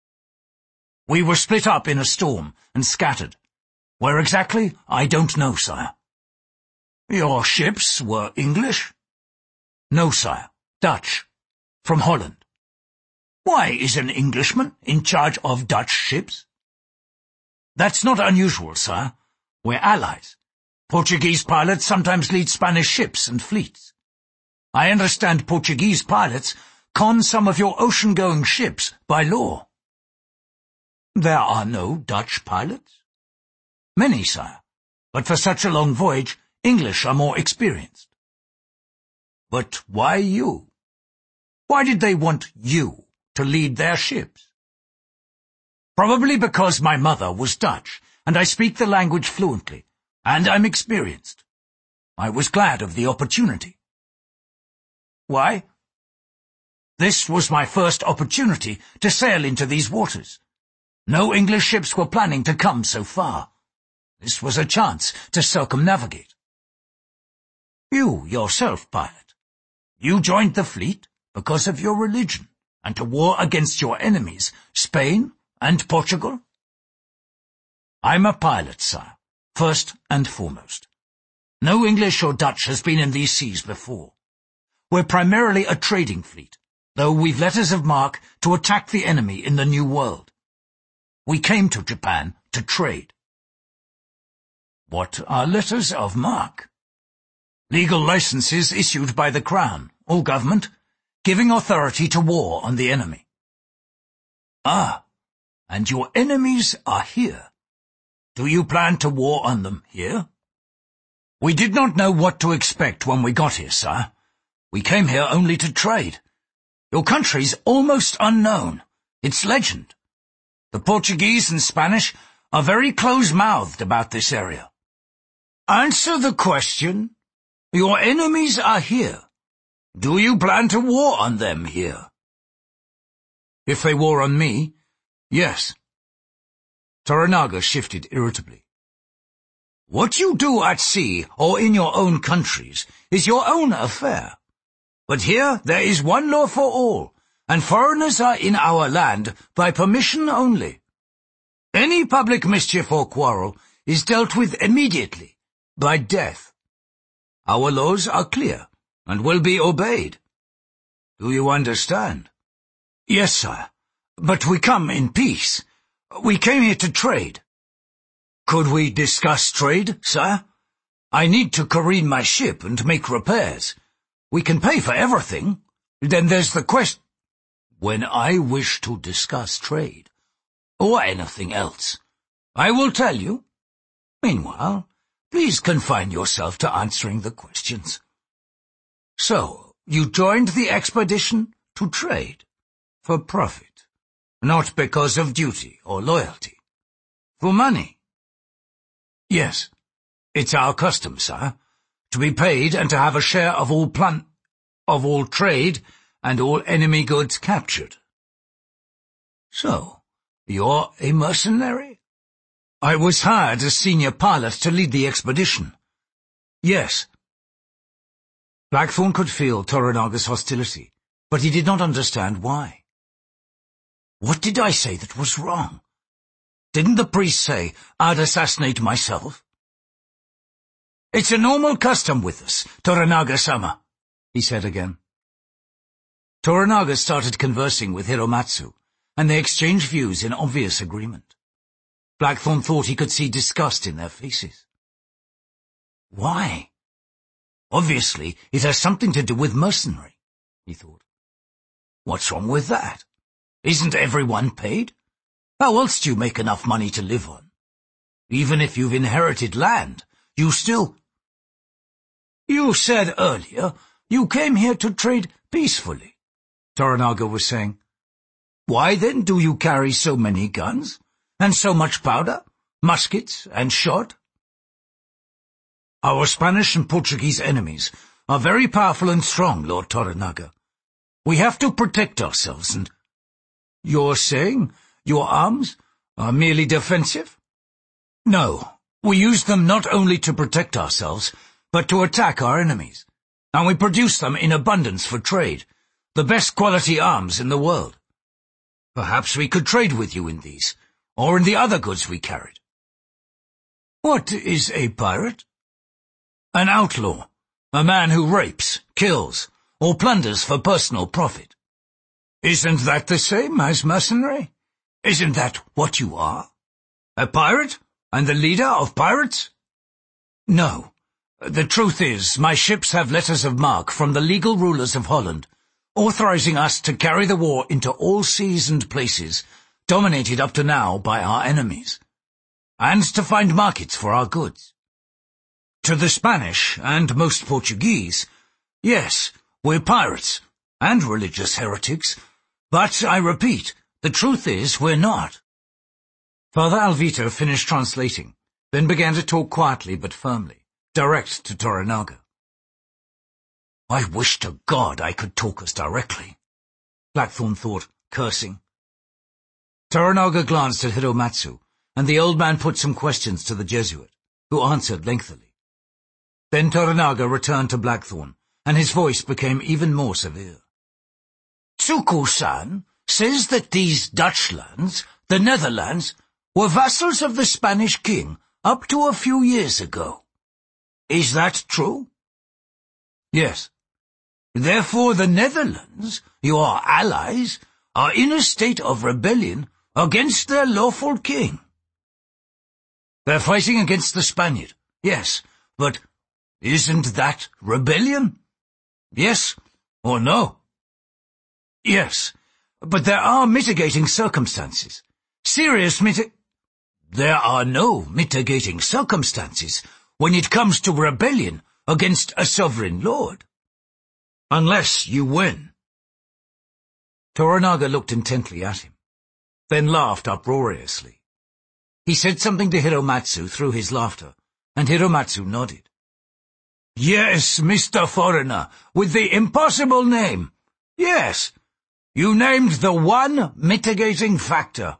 We were split up in a storm and scattered. Where exactly, I don't know, sire. Your ships were English? No, sire, Dutch, from Holland. Why is an Englishman in charge of Dutch ships? That's not unusual, sire. We're allies. Portuguese pilots sometimes lead Spanish ships and fleets. I understand Portuguese pilots con some of your ocean-going ships by law. There are no Dutch pilots? Many, sire, but for such a long voyage, English are more experienced. But why you? Why did they want you to lead their ships? Probably because my mother was Dutch, and I speak the language fluently, and I'm experienced. I was glad of the opportunity. Why? This was my first opportunity to sail into these waters. No English ships were planning to come so far. This was a chance to circumnavigate. You yourself, pilot, you joined the fleet because of your religion and to war against your enemies, Spain and Portugal? I'm a pilot, sire, first and foremost. No English or Dutch has been in these seas before. We're primarily a trading fleet, though we've letters of marque to attack the enemy in the New World. We came to Japan to trade. What are letters of marque? Legal licenses issued by the Crown, or government, giving authority to war on the enemy. Ah, and your enemies are here. Do you plan to war on them here? We did not know what to expect when we got here, sir. We came here only to trade. Your country's almost unknown. It's legend. The Portuguese and Spanish are very close-mouthed about this area. Answer the question. Your enemies are here. Do you plan to war on them here? If they war on me, yes. Toranaga shifted irritably. What you do at sea or in your own countries is your own affair. But here there is one law for all, and foreigners are in our land by permission only. Any public mischief or quarrel is dealt with immediately, by death. Our laws are clear, and will be obeyed. Do you understand? Yes, sir, but we come in peace. We came here to trade. Could we discuss trade, sir? I need to careen my ship and make repairs. We can pay for everything. Then there's the question. When I wish to discuss trade, or anything else, I will tell you. Meanwhile, please confine yourself to answering the questions. So, you joined the expedition to trade, for profit, not because of duty or loyalty, for money. Yes, it's our custom, sir, to be paid and to have a share of all plant, of all trade and all enemy goods captured. So, you're a mercenary? I was hired as senior pilot to lead the expedition. Yes. Blackthorn could feel Toranaga's hostility, but he did not understand why. What did I say that was wrong? Didn't the priest say I'd assassinate myself? It's a normal custom with us, Toranaga-sama, he said again. Toranaga started conversing with Hiromatsu, and they exchanged views in obvious agreement. Blackthorn thought he could see disgust in their faces. Why? Obviously, it has something to do with mercenary, he thought. What's wrong with that? Isn't everyone paid? How else do you make enough money to live on? Even if you've inherited land, you still... You said earlier you came here to trade peacefully, Toranaga was saying. Why then do you carry so many guns, and so much powder, muskets, and shot? Our Spanish and Portuguese enemies are very powerful and strong, Lord Toranaga. We have to protect ourselves and... You're saying your arms are merely defensive? No, we use them not only to protect ourselves, but to attack our enemies, and we produce them in abundance for trade, the best quality arms in the world. Perhaps we could trade with you in these, or in the other goods we carried. What is a pirate? An outlaw, a man who rapes, kills, or plunders for personal profit. Isn't that the same as mercenary? Isn't that what you are? A pirate, and the leader of pirates? No. The truth is, my ships have letters of marque from the legal rulers of Holland, authorizing us to carry the war into all seas and places dominated up to now by our enemies, and to find markets for our goods. To the Spanish and most Portuguese, yes, we're pirates and religious heretics, but I repeat, the truth is we're not. Father Alvito finished translating, then began to talk quietly but firmly, direct to Toranaga. I wish to God I could talk as directly, Blackthorn thought, cursing. Toranaga glanced at Hiromatsu, and the old man put some questions to the Jesuit, who answered lengthily. Then Toranaga returned to Blackthorn, and his voice became even more severe. Tsuku-san says that these Dutch lands, the Netherlands, were vassals of the Spanish king up to a few years ago. Is that true? Yes. Therefore the Netherlands, your allies, are in a state of rebellion against their lawful king. They're fighting against the Spaniard, yes, but isn't that rebellion? Yes or no? Yes, But there are mitigating circumstances. Serious miti- There are no mitigating circumstances when it comes to rebellion against a sovereign lord. Unless you win. Toranaga looked intently at him, then laughed uproariously. He said something to Hiromatsu through his laughter, and Hiromatsu nodded. Yes, Mister Foreigner, with the impossible name. Yes, you named the one mitigating factor.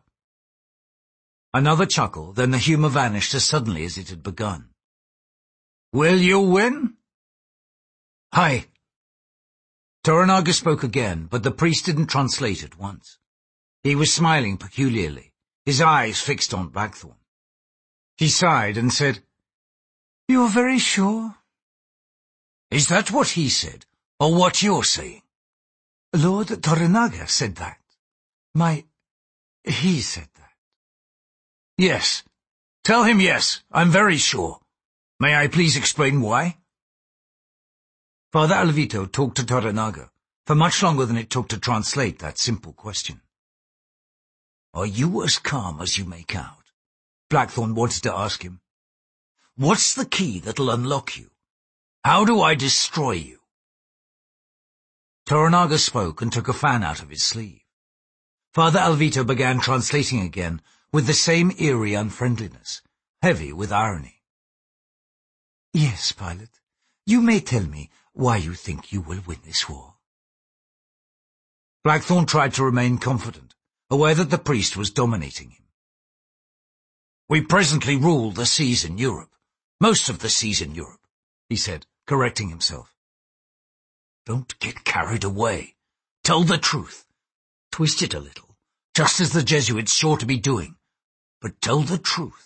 Another chuckle, then the humour vanished as suddenly as it had begun. Will you win? Hi. Toranaga spoke again, but the priest didn't translate at once. He was smiling peculiarly, his eyes fixed on Blackthorn. He sighed and said, You're very sure? Is that what he said, or what you're saying? Lord Toranaga said that. My... he said that. Yes. Tell him yes, I'm very sure. May I please explain why? Father Alvito talked to Toranaga for much longer than it took to translate that simple question. Are you as calm as you make out? Blackthorn wanted to ask him. What's the key that'll unlock you? How do I destroy you? Toranaga spoke and took a fan out of his sleeve. Father Alvito began translating again with the same eerie unfriendliness, heavy with irony. Yes, Pilot, you may tell me why you think you will win this war. Blackthorn tried to remain confident, aware that the priest was dominating him. We presently rule the seas in Europe, most of the seas in Europe, he said, correcting himself. Don't get carried away. Tell the truth. Twist it a little, just as the Jesuits sure to be doing, but tell the truth.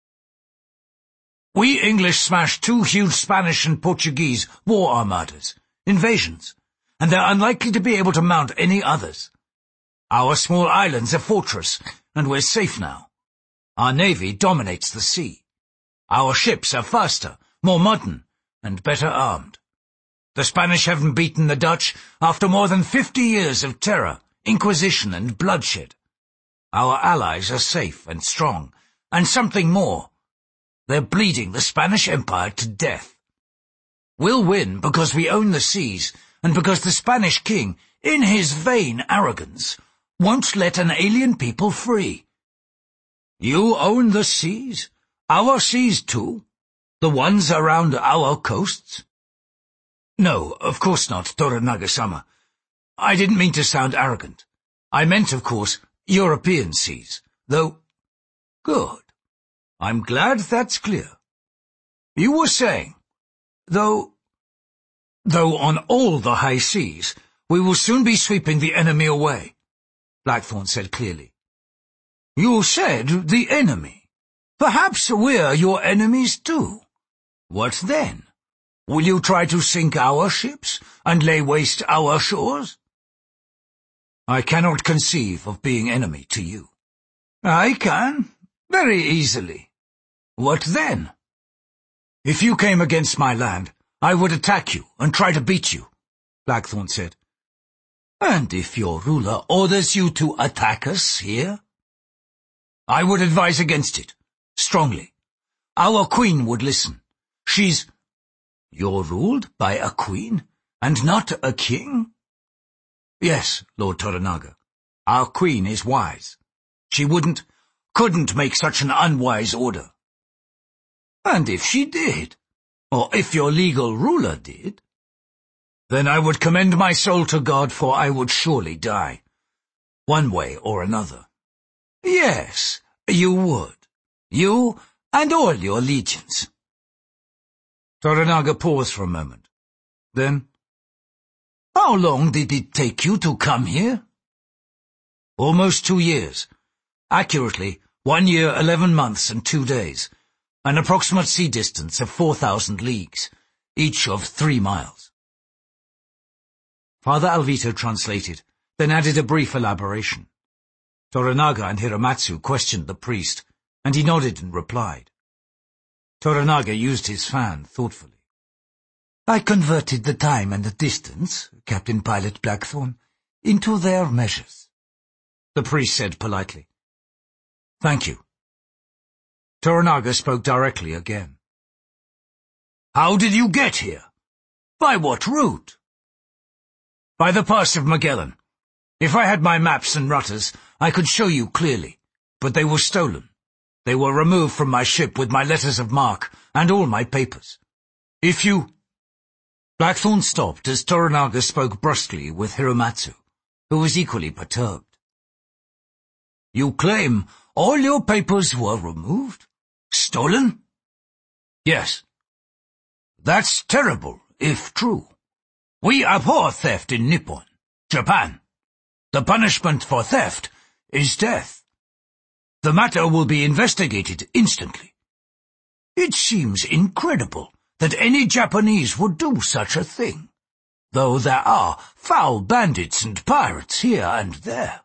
We English smashed two huge Spanish and Portuguese war armadas, invasions, and they're unlikely to be able to mount any others. Our small island's a fortress, and we're safe now. Our navy dominates the sea. Our ships are faster, more modern, and better armed. The Spanish haven't beaten the Dutch after more than fifty years of terror, inquisition, and bloodshed. Our allies are safe and strong, and something more. They're bleeding the Spanish Empire to death. We'll win because we own the seas, and because the Spanish king, in his vain arrogance, won't let an alien people free. You own the seas? Our seas too? The ones around our coasts? No, of course not, Toranaga-sama. I didn't mean to sound arrogant. I meant, of course, European seas, though... Good. I'm glad that's clear. You were saying, though... Though on all the high seas, we will soon be sweeping the enemy away, Blackthorn said clearly. You said the enemy. Perhaps we're your enemies too. What then? Will you try to sink our ships and lay waste our shores? I cannot conceive of being enemy to you. I can, very easily. What then? If you came against my land, I would attack you and try to beat you, Blackthorn said. And if your ruler orders you to attack us here? I would advise against it, strongly. Our queen would listen. She's... You're ruled by a queen, and not a king? Yes, Lord Toranaga. Our queen is wise. She wouldn't, couldn't make such an unwise order. And if she did, or if your legal ruler did, then I would commend my soul to God, for I would surely die, one way or another. Yes, you would. You and all your legions. Toranaga paused for a moment. Then, how long did it take you to come here? Almost two years. Accurately, one year, eleven months and two days. An approximate sea distance of four thousand leagues, each of three miles. Father Alvito translated, then added a brief elaboration. Toranaga and Hiromatsu questioned the priest, and he nodded and replied. Toranaga used his fan thoughtfully. I converted the time and the distance, Captain Pilot Blackthorn, into their measures. the priest said politely. Thank you. Toranaga spoke directly again. How did you get here? By what route? By the Pass of Magellan. If I had my maps and rutters, I could show you clearly, but they were stolen. They were removed from my ship with my letters of marque and all my papers. If you... Blackthorn stopped as Toranaga spoke brusquely with Hiromatsu, who was equally perturbed. You claim all your papers were removed? Stolen? Yes. That's terrible, if true. We abhor theft in Nippon, Japan. The punishment for theft is death. The matter will be investigated instantly. It seems incredible that any Japanese would do such a thing, though there are foul bandits and pirates here and there.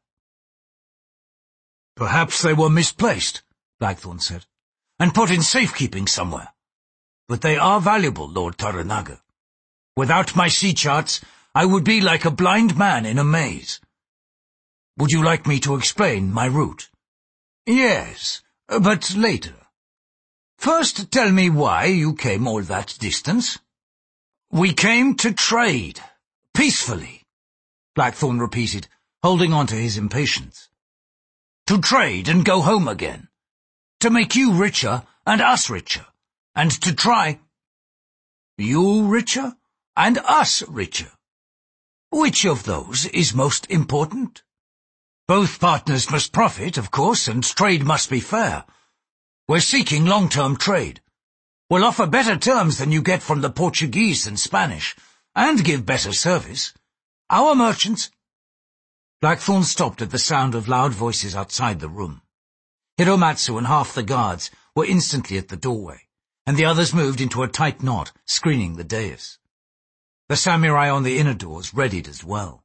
Perhaps they were misplaced, Blackthorn said, and put in safekeeping somewhere. But they are valuable, Lord Toranaga. Without my sea charts, I would be like a blind man in a maze. Would you like me to explain my route? Yes, but later. First, tell me why you came all that distance. We came to trade, peacefully, Blackthorn repeated, holding on to his impatience. To trade and go home again. To make you richer and us richer. And to try... You richer and us richer. Which of those is most important? Both partners must profit, of course, and trade must be fair. We're seeking long-term trade. We'll offer better terms than you get from the Portuguese and Spanish, and give better service. Our merchants... Blackthorn stopped at the sound of loud voices outside the room. Hiromatsu and half the guards were instantly at the doorway, and the others moved into a tight knot, screening the dais. The samurai on the inner doors readied as well.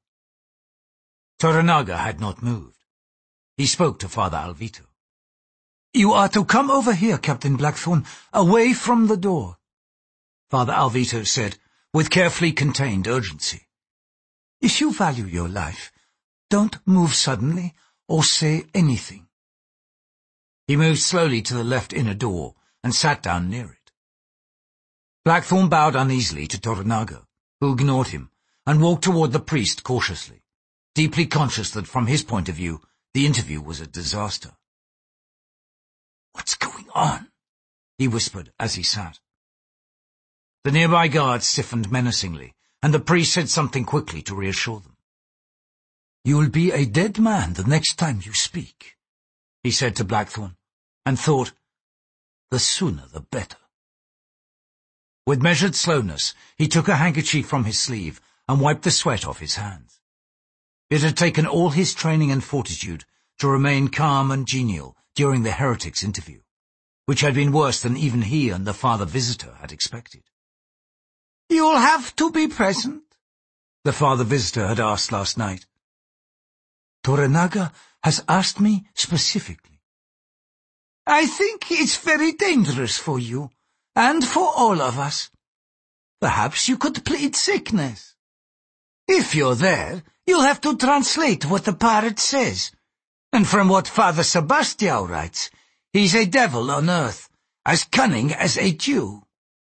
Toranaga had not moved. He spoke to Father Alvito. You are to come over here, Captain Blackthorn, away from the door, Father Alvito said, with carefully contained urgency. If you value your life, don't move suddenly or say anything. He moved slowly to the left inner door and sat down near it. Blackthorn bowed uneasily to Toranaga, who ignored him, and walked toward the priest cautiously, deeply conscious that from his point of view the interview was a disaster. What's going on? He whispered as he sat. The nearby guards stiffened menacingly, and the priest said something quickly to reassure them. You'll be a dead man the next time you speak, he said to Blackthorn, and thought, the sooner the better. With measured slowness, he took a handkerchief from his sleeve and wiped the sweat off his hands. It had taken all his training and fortitude to remain calm and genial during the heretic's interview, which had been worse than even he and the father visitor had expected. You'll have to be present, the father visitor had asked last night. Toranaga has asked me specifically. I think it's very dangerous for you, and for all of us. Perhaps you could plead sickness. If you're there, you'll have to translate what the pirate says. And from what Father Sebastião writes, he's a devil on earth, as cunning as a Jew.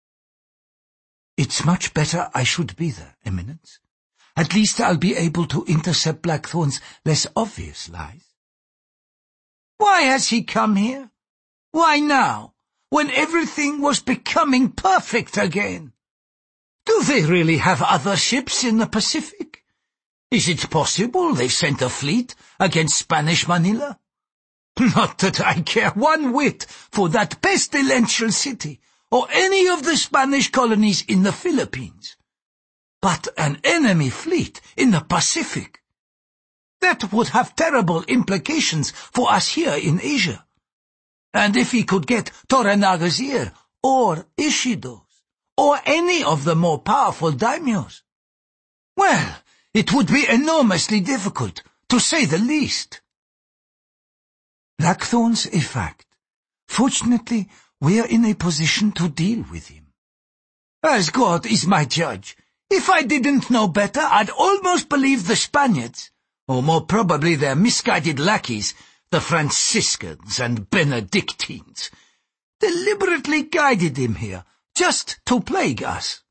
It's much better I should be there, Eminence. At least I'll be able to intercept Blackthorn's less obvious lies. Why has he come here? Why now, when everything was becoming perfect again? Do they really have other ships in the Pacific? Is it possible they've sent a fleet against Spanish Manila? Not that I care one whit for that pestilential city, or any of the Spanish colonies in the Philippines. But an enemy fleet in the Pacific. That would have terrible implications for us here in Asia. And if he could get Toranaga's ear, or Ishido's, or any of the more powerful daimyos, well, it would be enormously difficult, to say the least. Blackthorn's a fact. Fortunately, we are in a position to deal with him. As God is my judge, if I didn't know better, I'd almost believe the Spaniards, Or more probably their misguided lackeys, the Franciscans and Benedictines, deliberately guided him here, just to plague us.